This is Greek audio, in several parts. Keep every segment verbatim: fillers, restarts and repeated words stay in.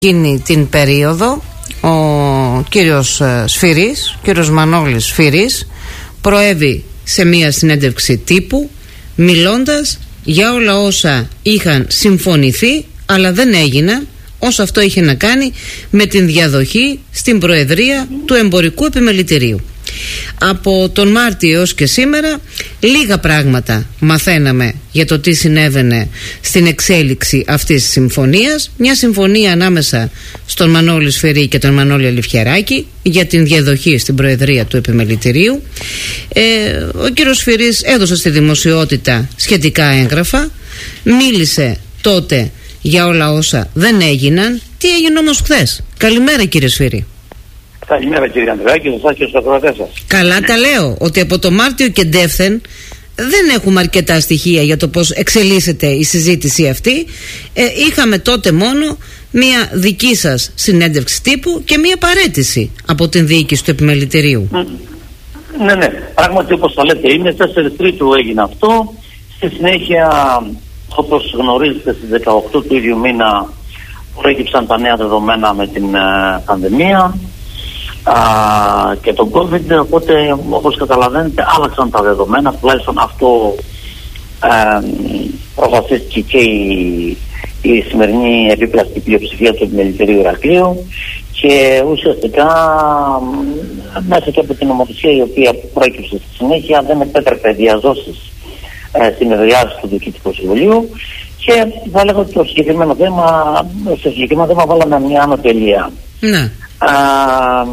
Εκείνη την περίοδο ο κύριος Σφυρής, ο κύριος Μανώλης Σφυρής, προέβη σε μία συνέντευξη τύπου μιλώντας για όλα όσα είχαν συμφωνηθεί αλλά δεν έγιναν, όσο αυτό είχε να κάνει με την διαδοχή στην Προεδρία του Εμπορικού Επιμελητηρίου. Από τον Μάρτιο έως και σήμερα λίγα πράγματα μαθαίναμε για το τι συνέβαινε στην εξέλιξη αυτής της συμφωνίας. Μια συμφωνία ανάμεσα στον Μανώλη Σφυρή και τον Μανώλη Αληφιεράκη για την διαδοχή στην Προεδρία του Επιμελητηρίου. ε, Ο κύριος Σφυρής έδωσε στη δημοσιότητα σχετικά έγγραφα, μίλησε τότε για όλα όσα δεν έγιναν. Τι έγινε όμως χθες? Καλημέρα κύριε Σφυρή. Καλημέρα κύριε Ανδρεάκη, εσάς και στους ακροατές σας. Καλά τα λέω, ότι από το Μάρτιο και ντεύθεν δεν έχουμε αρκετά στοιχεία για το πώς εξελίσσεται η συζήτηση αυτή. ε, Είχαμε τότε μόνο μία δική σας συνέντευξη τύπου και μία παραίτηση από την διοίκηση του Επιμελητηρίου. Mm. Ναι, ναι, πράγματι όπως θα λέτε είναι, τέσσερις Τρίτου έγινε αυτό. Στη συνέχεια, όπως γνωρίζετε, στις δεκαοκτώ του ίδιου μήνα προέκυψαν τα νέα δεδομένα με την ε, πανδημία Α, και τον COVID, οπότε όπως καταλαβαίνετε άλλαξαν τα δεδομένα, τουλάχιστον αυτό ε, προφασίστηκε και η, η σημερινή επίπλαστη πλειοψηφία του Επιμελητηρίου Ηρακλείου και ουσιαστικά μέσα και από την νομοθεσία η οποία προέκυψε στη συνέχεια δεν επέτρεπε διαζώσεις ε, συνεδριάσεις του Διοικητικού Συμβουλίου και θα λέγω ότι το συγκεκριμένο θέμα, στο συγκεκριμένο θέμα βάλαμε μια άνω τελεία. Ναι. Α, α,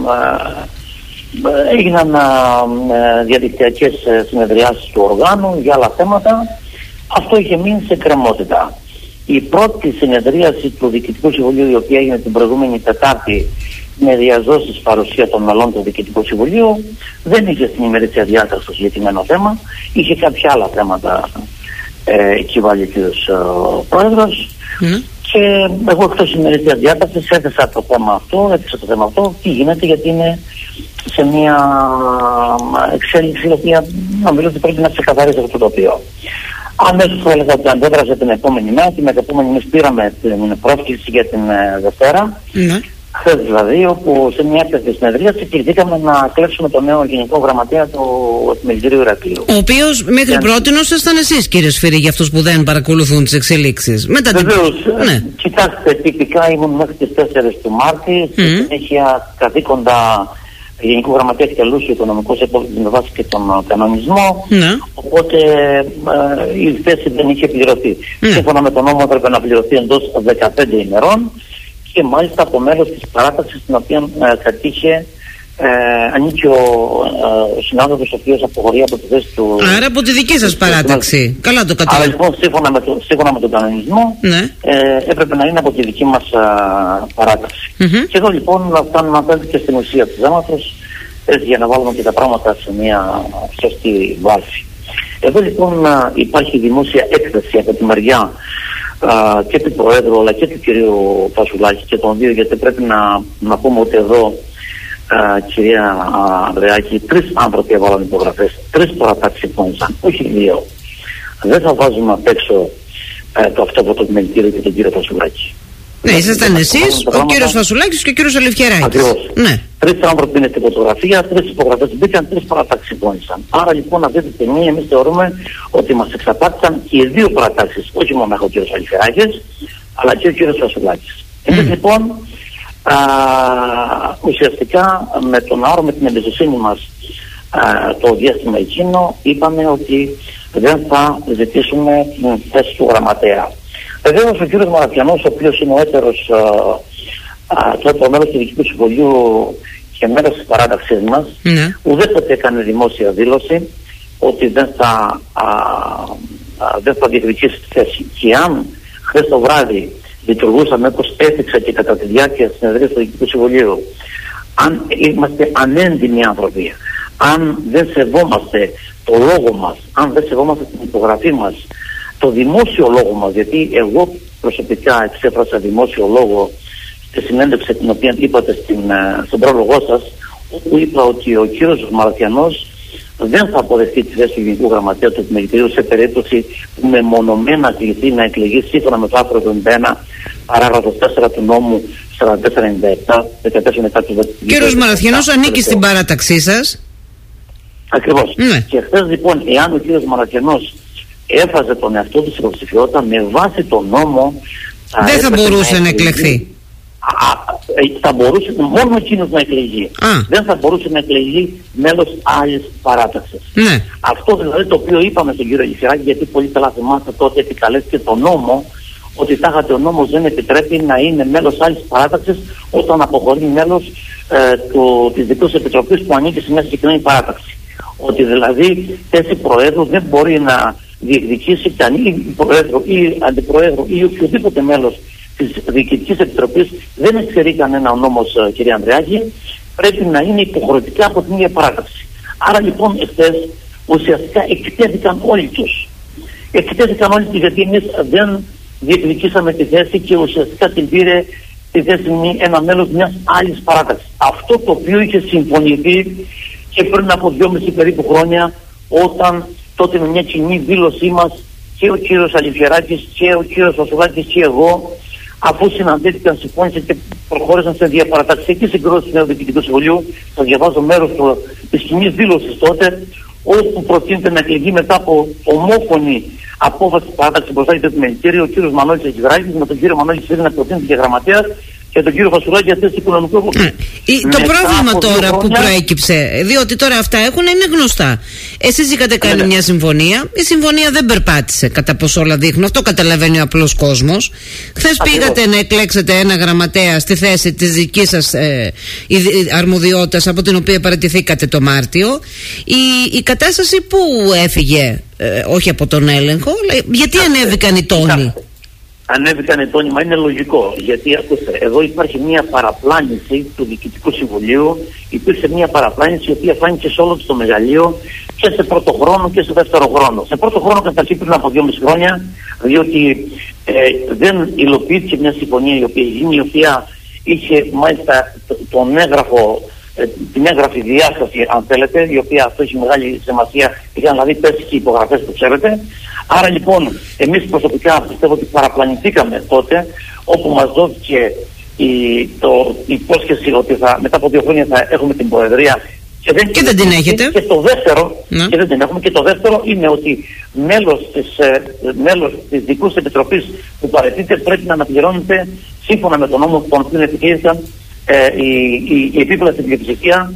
έγιναν α, διαδικτυακές συνεδριάσεις του οργάνου για άλλα θέματα. Αυτό είχε μείνει σε κρεμότητα. Η πρώτη συνεδρίαση του Διοικητικού Συμβουλίου, η οποία έγινε την προηγούμενη Τετάρτη με διαζώσεις παρουσία των μελών του Διοικητικού Συμβουλίου, δεν είχε στην ημερήσια διάταξη το συγκεκριμένο θέμα. Είχε κάποια άλλα θέματα ε, εκεί βάλει ο κύριος Πρόεδρος. Mm. Και εγώ εκτός ημερήσιας διάταξης έθεσα το θέμα αυτό, έθεσα το θέμα αυτό, τι γίνεται, γιατί είναι σε μια εξέλιξη η οποία νομίζω ότι πρέπει να ξεκαθαρίσει αυτό το τοπίο. Αμέσως θα έλεγα ότι αντέδρασε την επόμενη μέρα και με την επόμενη μέρα πήραμε την πρόσκληση για την Δευτέρα. Mm. Χθες δηλαδή, όπου σε μια έκτακτη συνεδρίαση κληθήκαμε να κλέψουμε τον νέο Γενικό Γραμματέα του Επιμελητηρίου Ηρακλείου. Ο οποίος μέχρι και... πρότινος ήσταν εσείς κύριε Σφυρή, για αυτούς που δεν παρακολουθούν τις εξελίξεις. Μετά Βεβαίως, την... ναι. Κοιτάξτε, τυπικά ήμουν μέχρι τις τέσσερις του Μάρτη, στη mm. συνέχεια καθήκοντα Γενικού Γραμματέα εκτελούσε οικονομικός επόπτης με βάση και τον κανονισμό. Mm. Οπότε ε, η θέση δεν είχε πληρωθεί. Mm. Σύμφωνα με τον νόμο έπρεπε να πληρωθεί εντός δεκαπέντε ημερών. Και μάλιστα από μέλος της παράταξης την οποία ε, κατήχε ε, ανήκει ο, ε, ο συνάδελφος ο οποίος αποχωρεί από τη θέση του. Άρα από τη δική σας παράταξη. Καλά το κατάλαβα. Άρα λοιπόν σύμφωνα με, το, σύμφωνα με τον κανονισμό ναι. ε, έπρεπε να είναι από τη δική μας α, παράταξη. Mm-hmm. Και εδώ λοιπόν φτάνουμε απέναντι και στην ουσία του θέματος, έτσι για να βάλουμε και τα πράγματα σε μια σωστή βάση. Εδώ λοιπόν α, υπάρχει δημόσια έκθεση από τη μεριά Uh, και του Προέδρου αλλά και του κυρίου Φασουλάκη και των δύο, γιατί πρέπει να, να πούμε ότι εδώ uh, κυρία Ανδρεάκη, τρεις άνθρωποι έβαλαν υπογραφές, τρεις παρατάξεις συμφώνησαν, όχι δύο. Δεν θα βάζουμε απ' έξω uh, το αυτό από το Επιμελητήριο και τον κύριο Φασουλάκη. Ναι, ήσασταν εσείς, ο κύριος Φασουλάκης και ο κύριος Αληφιεράκης. Ακριβώς. Ναι. Τρεις άνθρωποι είναι στην φωτογραφία, τρεις υπογραφές μπήκαν, τρεις παρατάξεις συμφώνησαν. Άρα λοιπόν αυτή τη στιγμή εμείς θεωρούμε ότι μας εξαπάτησαν και οι δύο παρατάξεις, όχι μόνο ο κύριος Αληφιεράκης, αλλά και ο κύριος Φασουλάκης. Mm. Εμείς λοιπόν α, ουσιαστικά με τον άρο, με την εμπιστοσύνη μας α, το διάστημα εκείνο, είπαμε ότι δεν θα ζητήσουμε την θέση του γραμματέα. Βεβαίως ο κύριος Μαραθιανός, ο οποίος είναι ο έτερος το μέλος του Διοικητικού Συμβουλίου και μέρος της παράταξης μας, ναι. ουδέποτε έκανε δημόσια δήλωση ότι δεν θα, α, α, δεν θα διεκδικήσει τη θέση. Και αν χθες το βράδυ λειτουργούσαμε όπως έθιξα και κατά τη διάρκεια της συνεδρίας του Διοικητικού Συμβουλίου, αν είμαστε ανέντιμοι άνθρωποι, αν δεν σεβόμαστε το λόγο μας, αν δεν σεβόμαστε την υπογραφή μας, το δημόσιο λόγο μας, γιατί εγώ προσωπικά εξέφρασα δημόσιο λόγο στη συνέντευξη την οποία είπατε στην, στον πρόλογό σας, όπου είπα ότι ο κύριος Μαραθιανός δεν θα αποδεχτεί τη θέση του Γενικού Γραμματέα του Επιμελητηρίου σε περίπτωση που μεμονωμένα κληθεί να εκλεγεί σύμφωνα με το άρθρο εβδομήντα ένα παράγραφος τέσσερα του νόμου σαράντα τέσσερα ενενήντα επτά δεκατέσσερα μετά του δύο. Κύριος Μαραθιανός ανήκει στην παράταξή σας. Ακριβώς. Ναι. Και χθες λοιπόν, εάν ο κύριος Μαραθιανός έβαζε τον εαυτό του στην υποψηφιότητα με βάση τον νόμο, δεν θα μπορούσε να εκλεγεί. Α, θα μπορούσε μόνο εκείνος να εκλεγεί. Α. Δεν θα μπορούσε να εκλεγεί μέλος άλλης παράταξης. Ναι. Αυτό δηλαδή το οποίο είπαμε στον κύριο Γεφυράκη, γιατί πολύ καλά θυμάστε τότε επικαλέστηκε τον νόμο, ότι τάχατε ο νόμος δεν επιτρέπει να είναι μέλος άλλης παράταξης όταν αποχωρεί μέλος ε, του, της δικής επιτροπής που ανήκει σε μια συγκεκριμένη παράταξη. Ότι δηλαδή θέση προέδρου δεν μπορεί να διεκδικήσει κανεί προέδρου ή αντιπροέδρου ή οποιοδήποτε μέλος της Διοικητικής Επιτροπής, δεν εξαιρεί κανένα ο νόμος, κυρία Ανδρεάκη, πρέπει να είναι υποχρεωτικά από την ίδια παράταξη. Άρα λοιπόν εχθές ουσιαστικά εκτέθηκαν όλοι τους. Εκτέθηκαν όλοι τους γιατί εμείς δεν διεκδικήσαμε τη θέση και ουσιαστικά την πήρε τη θέση ένα μέλος μιας άλλης παράταξης. Αυτό το οποίο είχε συμφωνηθεί και πριν από δυόμιση περίπου χρόνια, όταν τότε με μια κοινή δήλωσή μας και ο κύριος Αληφιεράκης και ο κύριος Βασουλάκης και εγώ, αφού συναντήθηκαν, συμφώνησαν και προχώρησαν σε διαπαραταξιακή συγκρότηση του Νέου Διοικητικού Συμβουλίου, θα διαβάζω μέρος της κοινής δήλωσης τότε, όπου προτείνεται να εκλεγεί μετά από ομόφωνη απόφαση της παράταξης μπροστά για το Επιμελητήριο ο κύριος Μανώλης Αγγιδράκης, με τον κύριο Μανώλη Σφύρη να προτείνεται και γραμματέας, και τον κύριο Βασουλάκη για θέση οικονομικού υπουργού. Το πρόβλημα τώρα που χρόνια... προέκυψε, διότι τώρα αυτά έχουν είναι γνωστά. Εσείς είχατε κάνει ναι. μια συμφωνία, η συμφωνία δεν περπάτησε κατά πόσο όλα δείχνουν, αυτό καταλαβαίνει ο απλός κόσμος. Χθες πήγατε να εκλέξετε ένα γραμματέα στη θέση της δικής σας ε, αρμοδιότητας από την οποία παραιτηθήκατε το Μάρτιο. Η, η κατάσταση που έφυγε, ε, όχι από τον έλεγχο, αλλά γιατί ανέβηκαν οι τόνοι? Ανέβηκαν οι τόνοι, μα είναι λογικό. Γιατί ακούστε, εδώ υπάρχει μια παραπλάνηση του Διοικητικού Συμβουλίου. Υπήρξε μια παραπλάνηση η οποία φάνηκε σε όλο το μεγαλείο και σε πρώτο χρόνο και σε δεύτερο χρόνο. Σε πρώτο χρόνο καταρχήν πριν από δυόμιση χρόνια, διότι ε, δεν υλοποιήθηκε μια συμφωνία η οποία γίνει, η οποία είχε μάλιστα τον έγγραφο, ε, την έγγραφη διάσταση, αν θέλετε, η οποία αυτό έχει μεγάλη σημασία, είχαν δηλαδή πέσει και υπογραφές που ξέρετε. Άρα λοιπόν εμείς προσωπικά πιστεύω ότι παραπλανηθήκαμε τότε, όπου μας δόθηκε η, το, η υπόσχεση ότι θα, μετά από δύο χρόνια θα έχουμε την Προεδρία και δεν, και δεν την έχετε. Και το δεύτερο, ναι. και δεν την έχουμε, και το δεύτερο είναι ότι μέλος της, ε, μέλος της Δικούς Επιτροπής που παραιτείται πρέπει να αναπληρώνεται σύμφωνα με τον νόμο που τον οποίο επιχείρησαν ε, η, η, η επίπεδα στην πλειοψηφία,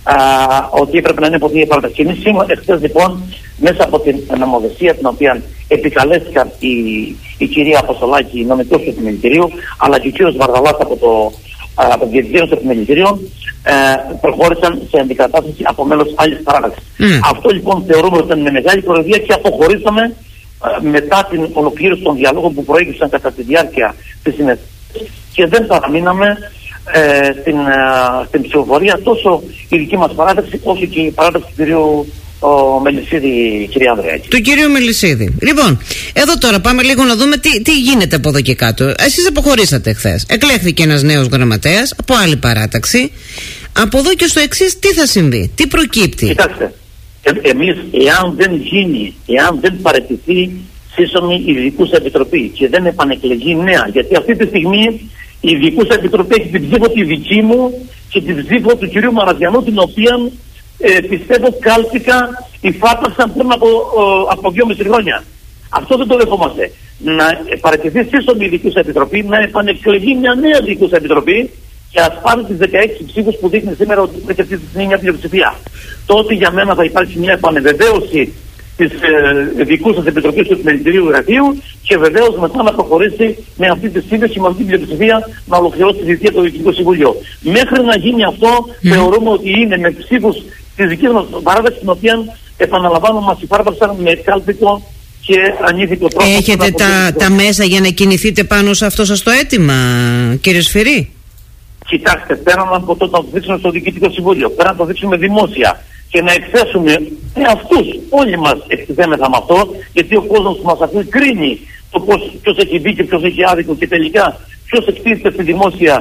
ότι έπρεπε να είναι από την ίδια παράταξη. Εμείς σήμερα εχθές λοιπόν μέσα από την νομοθεσία την οποία επικαλέστηκαν η, η κυρία Αποστολάκη, η νομικός του Επιμελητηρίου, αλλά και ο κύριος Βαρδαλάς από το από την διευθύνωση του Επιμελητηρίου, ε, προχώρησαν σε αντικατάσταση από μέλος άλλης παράταξης. Mm. Αυτό λοιπόν θεωρούμε ότι ήταν με μεγάλη προεδρία και αποχωρήσαμε ε, μετά την ολοκλήρωση των διαλόγων που προέκυψαν κατά τη διάρκεια της συνέντευξης και δεν παραμείναμε Ε, στην, ε, στην ψηφοφορία τόσο η δική μας παράταξη όσο και η παράταξη του κυρίου ο Μελισσίδη, κυρία Ανδρεάκη. Του κυρίου Μελισσίδη. Λοιπόν, εδώ τώρα πάμε λίγο να δούμε τι, τι γίνεται από εδώ και κάτω. Εσείς αποχωρήσατε χθες. Εκλέχθηκε ένας νέος γραμματέας από άλλη παράταξη. Από εδώ και στο εξής τι θα συμβεί, τι προκύπτει? Κοιτάξτε, ε, εμείς εάν δεν γίνει, εάν δεν παραιτηθεί σύσσωμη η Ειδικούσα Επιτροπή και δεν επανεκλεγεί νέα, γιατί αυτή τη στιγμή η Ειδικούσα Επιτροπή έχει την ψήφο τη δική μου και την ψήφο του κυρίου Μαραθιανού, την οποία ε, πιστεύω κάλπικα υφάπαξαν πριν από, ε, από δυόμιση χρόνια. Αυτό δεν το δεχόμαστε. Να παραιτηθεί σύσσωμη η Ειδικούσα Επιτροπή, να επανεκλεγεί μια νέα Ειδικούσα Επιτροπή και ας πάρει τις δεκαέξι ψήφους που δείχνει σήμερα ότι έχει αυτή τη στιγμή μια πλειοψηφία. Τότε για μένα θα υπάρξει μια επανεβεβαίωση της ε, δικού σας Επιτροπής του Επιμελητηρίου Γραφείου και βεβαίως μετά να προχωρήσει με αυτή τη σύνδεση, με αυτή την πλειοψηφία να ολοκληρώσει τη θητεία του Διοικητικού Συμβουλίου. Μέχρι να γίνει αυτό, mm. θεωρούμε ότι είναι με ψήφους της δικής μας παράδοσης, την οποία επαναλαμβάνω μας υφάρπαξαν με κάλπικο και ανήθικο τρόπο. Έχετε τα, τα μέσα για να κινηθείτε πάνω σε αυτό σας το αίτημα, κύριε Σφυρί? Κοιτάξτε, πέραν από το να το δείξουμε στο Διοικητικό Συμβούλιο, πέραν να το δείξουμε δημόσια και να εκθέσουμε με αυτούς, όλοι μας εκτιθέμεθα με αυτό, γιατί ο κόσμος που μας ακούει κρίνει το πώς, ποιος έχει δίκιο, ποιος έχει άδικο και τελικά ποιος εκτίθεται στη δημόσια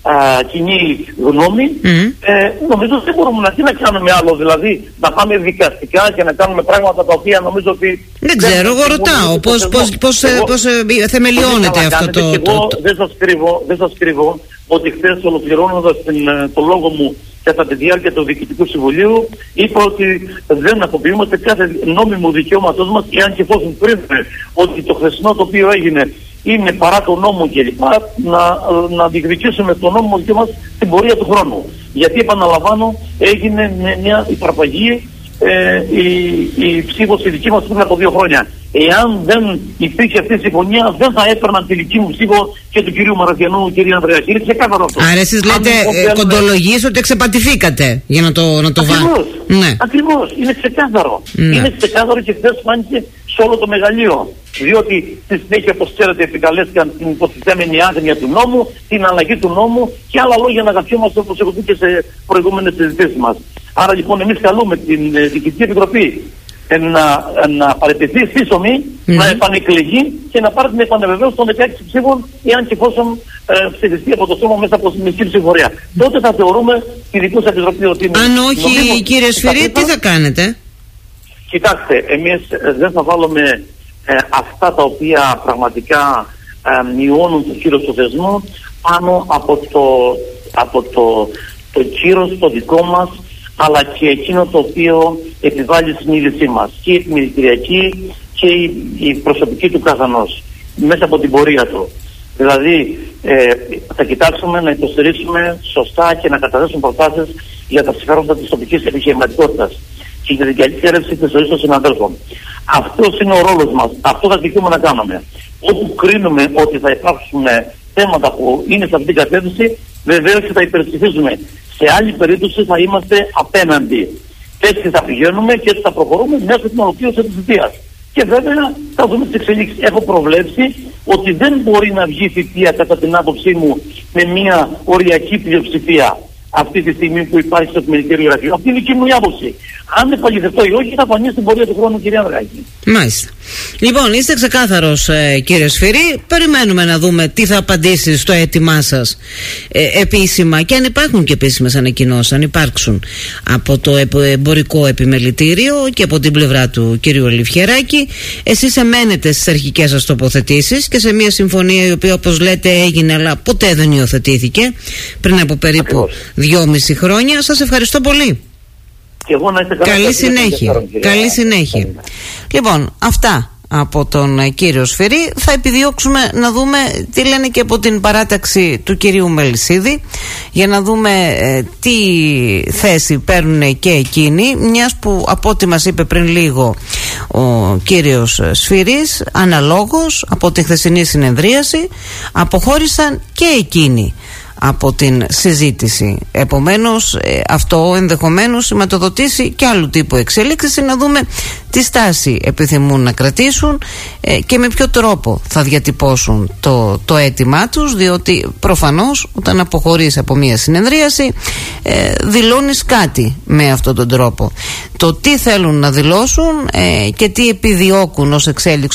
α, κοινή γνώμη, mm. ε, νομίζω δεν μπορούμε να, τι να κάνουμε άλλο, δηλαδή να πάμε δικαστικά και να κάνουμε πράγματα τα οποία νομίζω ότι... Δεν ξέρω, εγώ ρωτάω πώς, πώς, πώς, εγώ, πώς ε, θεμελιώνεται αυτό το... Και εγώ το... δεν σας κρύβω, δεν σας κρύβω ότι χθες ολοκληρώνοντας την, το λόγο μου κατά τη διάρκεια του Διοικητικού Συμβουλίου, είπα ότι δεν αποποιούμαστε κάθε νόμιμο δικαιώματός μας, εάν και εφόσον κρίνουμε ότι το χθεσινό το οποίο έγινε είναι παρά τον νόμο κλπ. Να, να διεκδικήσουμε τον νόμο και μας στην πορεία του χρόνου. Γιατί, επαναλαμβάνω, έγινε μια υπαρπαγή ε, η, η ψήφος δική μας πριν από δύο χρόνια. Εάν δεν υπήρχε αυτή η συμφωνία, δεν θα έπαιρναν τη δική μου ψήφο και του κυρίου Μαραθιανού, κυρία Ανδρεάκη. Είναι ξεκάθαρο αυτό. Άρα εσείς λέτε ε, κοντολογείς ότι εξεπατηθήκατε για να το, να το βάλετε. Ναι. Ακριβώς. Είναι ξεκάθαρο. Ναι. Είναι ξεκάθαρο και χθες φάνηκε σε όλο το μεγαλείο. Διότι στη συνέχεια, όπως ξέρετε, επικαλέστηκαν την υποθυθέμενη άγνοια του νόμου, την αλλαγή του νόμου και άλλα λόγια να αγαπιόμαστε, όπως έχω πει και σε προηγούμενες συζητήσεις μας. Άρα λοιπόν εμείς καλούμε την ε, Διοικητική Επιτροπή ε, να, να παραιτηθεί σύσσωμη, mm. να επανεκλεγεί και να πάρει την επανεβεβαίωση των δεκαέξι ψήφων, εάν και εφόσον ε, ψηφιστεί από το σώμα μέσα από την μισή ψηφορία. Τότε θα θεωρούμε τη δική σας Επιτροπή ότι είναι. Αν όχι, νομίμως, κύριε Σφυρί, τι θα κάνετε? Κοιτάξτε, εμείς ε, δεν θα βάλουμε ε, αυτά τα οποία πραγματικά ε, μειώνουν το κύρος του θεσμού πάνω από το, από το, το κύρος το δικό μας, αλλά και εκείνο το οποίο επιβάλλει η συνείδησή μας, και η επιμελητηριακή και η, η προσωπική του καθενός μέσα από την πορεία του. Δηλαδή ε, θα κοιτάξουμε να υποστηρίξουμε σωστά και να καταθέσουμε προτάσεις για τα συμφέροντα της τοπικής επιχειρηματικότητας και για την καλύτερη έρευση της ζωής των συναδέλφων. Αυτός είναι ο ρόλος μας. Αυτό θα δικαιούμε να κάνουμε. Όπου κρίνουμε ότι θα υπάρξουν θέματα που είναι σε αυτήν την κατεύθυνση, βεβαίως και θα υπερψηφίζουμε. Σε άλλη περίπτωση θα είμαστε απέναντι. Έτσι θα πηγαίνουμε και έτσι θα προχωρούμε μέχρι την ολοκλήρωση της θητείας. Και βέβαια θα δούμε τις εξελίξεις. Έχω προβλέψει ότι δεν μπορεί να βγει η θητεία, κατά την άποψή μου, με μια οριακή πλειοψηφία αυτή τη στιγμή που υπάρχει στο Επιμελητήριο Γραφείο. Αυτή είναι η δική μου άποψη. Αν επαληθευτώ ή όχι, θα φανεί στην πορεία του χρόνου, κυρία Ανδρεάκη. Μάλιστα. Λοιπόν, είστε ξεκάθαρος, ε, κύριε Σφυρί. Περιμένουμε να δούμε τι θα απαντήσει στο αίτημά σας ε, επίσημα, και αν υπάρχουν και επίσημες ανακοινώσεις, αν υπάρξουν από το Εμπορικό Επιμελητήριο και από την πλευρά του κυρίου Λιφιεράκη. Εσείς εμένετε στις αρχικές σας τοποθετήσεις και σε μια συμφωνία η οποία, όπως λέτε, έγινε αλλά ποτέ δεν υιοθετήθηκε πριν από περίπου δυόμιση χρόνια. Σας ευχαριστώ πολύ. Και εγώ να είστε καλά. Καλή συνέχεια. Καλή συνέχεια. Λοιπόν, αυτά από τον κύριο Σφυρί. Θα επιδιώξουμε να δούμε τι λένε και από την παράταξη του κυρίου Μελισσίδη, για να δούμε ε, τι θέση παίρνουν και εκείνοι, μιας που από ό,τι μας είπε πριν λίγο ο κύριος Σφυρής, αναλόγως από τη χθεσινή συνεδρίαση αποχώρησαν και εκείνοι από την συζήτηση. Επομένως ε, αυτό ενδεχομένως σηματοδοτήσει και άλλου τύπου εξέλιξης, να δούμε τι στάση επιθυμούν να κρατήσουν ε, και με ποιο τρόπο θα διατυπώσουν το, το αίτημά τους, διότι προφανώς όταν αποχωρείς από μια συνεδρίαση ε, δηλώνεις κάτι με αυτόν τον τρόπο. Το τι θέλουν να δηλώσουν ε, και τι επιδιώκουν ως εξέλιξη